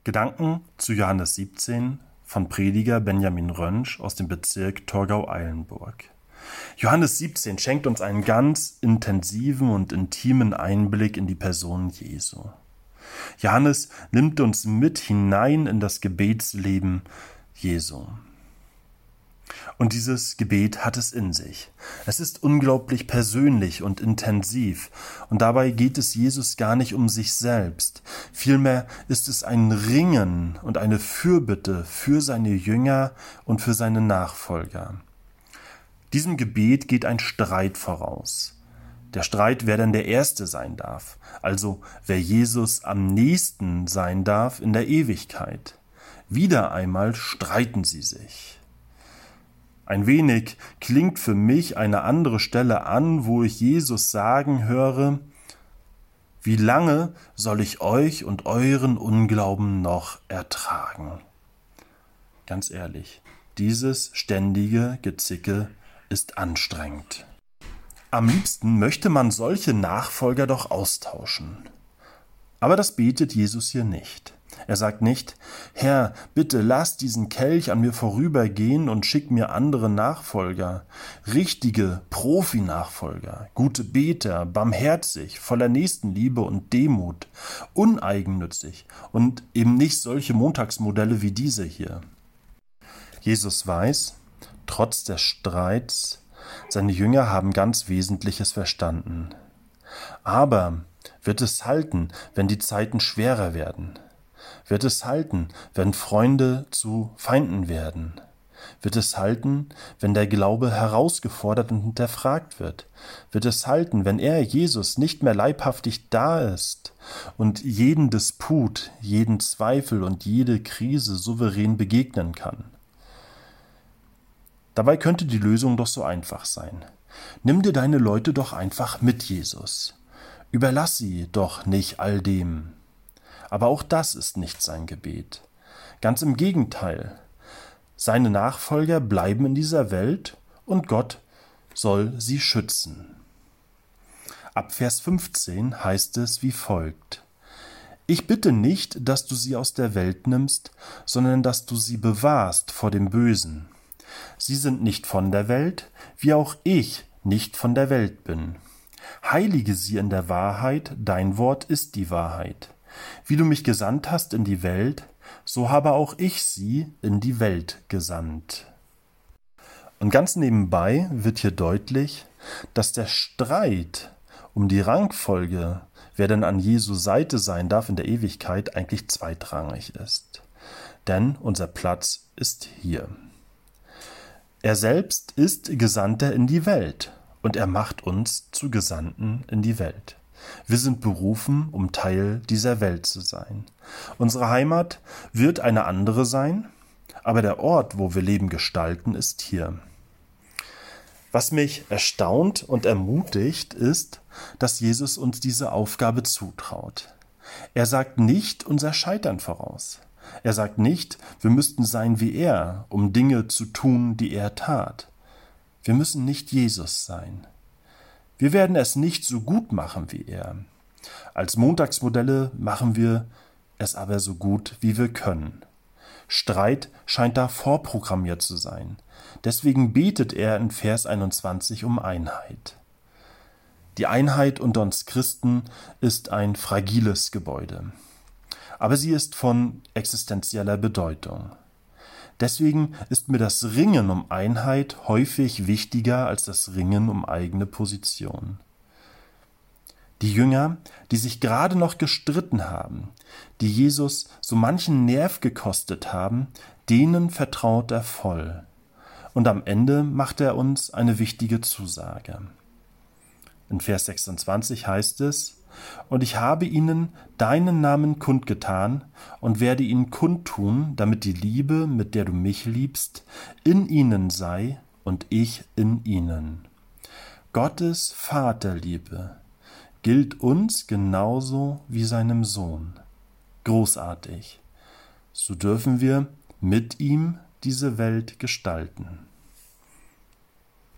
Gedanken zu Johannes 17 von Prediger Benjamin Rönsch aus dem Bezirk Torgau-Eilenburg. Johannes 17 schenkt uns einen ganz intensiven und intimen Einblick in die Person Jesu. Johannes nimmt uns mit hinein in das Gebetsleben Jesu. Und dieses Gebet hat es in sich. Es ist unglaublich persönlich und intensiv. Und dabei geht es Jesus gar nicht um sich selbst. Vielmehr ist es ein Ringen und eine Fürbitte für seine Jünger und für seine Nachfolger. Diesem Gebet geht ein Streit voraus. Der Streit, wer denn der Erste sein darf. Also wer Jesus am nächsten sein darf in der Ewigkeit. Wieder einmal streiten sie sich. Ein wenig klingt für mich eine andere Stelle an, wo ich Jesus sagen höre: Wie lange soll ich euch und euren Unglauben noch ertragen? Ganz ehrlich, dieses ständige Gezicke ist anstrengend. Am liebsten möchte man solche Nachfolger doch austauschen. Aber das betet Jesus hier nicht. Er sagt nicht: Herr, bitte lass diesen Kelch an mir vorübergehen und schick mir andere Nachfolger, richtige Profi-Nachfolger, gute Beter, barmherzig, voller Nächstenliebe und Demut, uneigennützig und eben nicht solche Montagsmodelle wie diese hier. Jesus weiß, trotz des Streits, seine Jünger haben ganz Wesentliches verstanden. Aber wird es halten, wenn die Zeiten schwerer werden? Wird es halten, wenn Freunde zu Feinden werden? Wird es halten, wenn der Glaube herausgefordert und hinterfragt wird? Wird es halten, wenn er, Jesus, nicht mehr leibhaftig da ist und jeden Disput, jeden Zweifel und jede Krise souverän begegnen kann? Dabei könnte die Lösung doch so einfach sein. Nimm dir deine Leute doch einfach mit Jesus. Überlass sie doch nicht all dem. Aber auch das ist nicht sein Gebet. Ganz im Gegenteil. Seine Nachfolger bleiben in dieser Welt und Gott soll sie schützen. Ab Vers 15 heißt es wie folgt: Ich bitte nicht, dass du sie aus der Welt nimmst, sondern dass du sie bewahrst vor dem Bösen. Sie sind nicht von der Welt, wie auch ich nicht von der Welt bin. Heilige sie in der Wahrheit, dein Wort ist die Wahrheit. Wie du mich gesandt hast in die Welt, so habe auch ich sie in die Welt gesandt. Und ganz nebenbei wird hier deutlich, dass der Streit um die Rangfolge, wer denn an Jesu Seite sein darf in der Ewigkeit, eigentlich zweitrangig ist. Denn unser Platz ist hier. Er selbst ist Gesandter in die Welt und er macht uns zu Gesandten in die Welt. Wir sind berufen, um Teil dieser Welt zu sein. Unsere Heimat wird eine andere sein, aber der Ort, wo wir Leben gestalten, ist hier. Was mich erstaunt und ermutigt, ist, dass Jesus uns diese Aufgabe zutraut. Er sagt nicht unser Scheitern voraus. Er sagt nicht, wir müssten sein wie er, um Dinge zu tun, die er tat. Wir müssen nicht Jesus sein. Wir werden es nicht so gut machen wie er. Als Montagsmodelle machen wir es aber so gut, wie wir können. Streit scheint da vorprogrammiert zu sein. Deswegen betet er in Vers 21 um Einheit. Die Einheit unter uns Christen ist ein fragiles Gebäude. Aber sie ist von existenzieller Bedeutung. Deswegen ist mir das Ringen um Einheit häufig wichtiger als das Ringen um eigene Position. Die Jünger, die sich gerade noch gestritten haben, die Jesus so manchen Nerv gekostet haben, denen vertraut er voll. Und am Ende macht er uns eine wichtige Zusage. In Vers 26 heißt es: Und ich habe ihnen deinen Namen kundgetan und werde ihn kundtun, damit die Liebe, mit der du mich liebst, in ihnen sei und ich in ihnen. Gottes Vaterliebe gilt uns genauso wie seinem Sohn. Großartig. So dürfen wir mit ihm diese Welt gestalten.